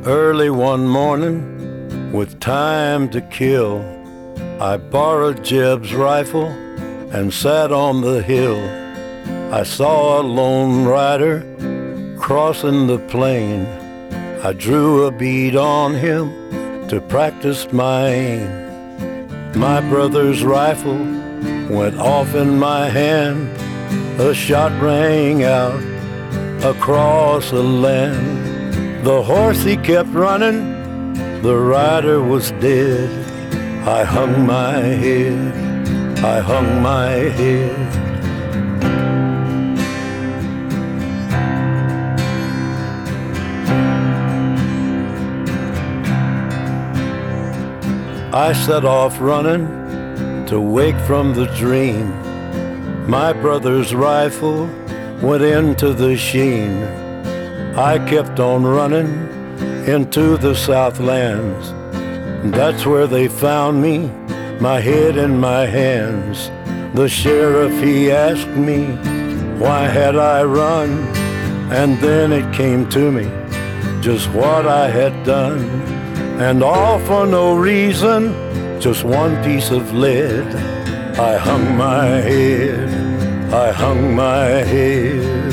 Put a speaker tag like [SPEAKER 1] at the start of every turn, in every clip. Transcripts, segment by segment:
[SPEAKER 1] Early one morning, with time to kill, I borrowed Jeb's rifle and sat on the hill. I saw a lone rider crossing the plain. I drew a bead on him to practice my aim. My brother's rifle went off in my hand. A shot rang out across the land. The horse he kept running, the rider was dead. I hung my head, I hung my head. I set off running to wake from the dream. My brother's rifle went into the sheen. I kept on running into the Southlands. That's where they found me, my head in my hands. The sheriff, he asked me, why had I run? And then it came to me, just what I had done. And all for no reason, just one piece of lead. I hung my head, I hung my head.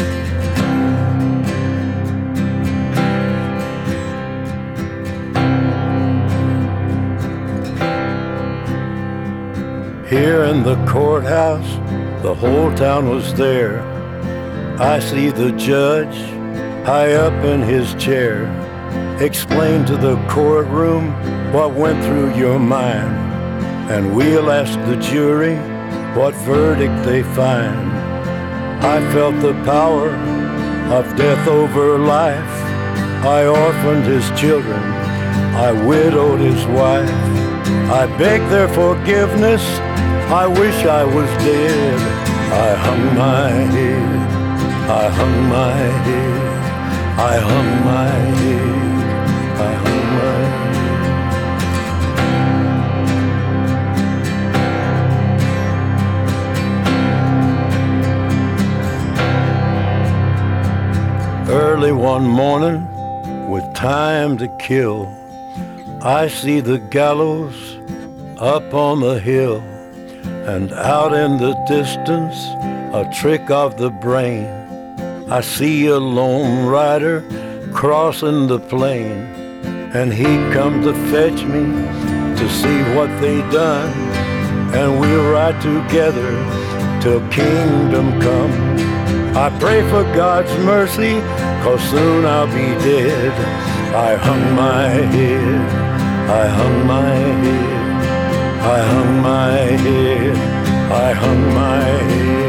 [SPEAKER 1] Here in the courthouse, the whole town was there. I see the judge high up in his chair. Explain to the courtroom what went through your mind, and we'll ask the jury what verdict they find. I felt the power of death over life. I orphaned his children, I widowed his wife. I begged their forgiveness, I wish I was dead. I hung my head, I hung my head, I hung my head, I hung my head. Early one morning, with time to kill, I see the gallows up on the hill. And out in the distance, a trick of the brain, I see a lone rider crossing the plain. And he come to fetch me to see what they done, and we'll ride together till kingdom come. I pray for God's mercy, 'cause soon I'll be dead. I hung my head, I hung my head, I hung my head, I hung my head.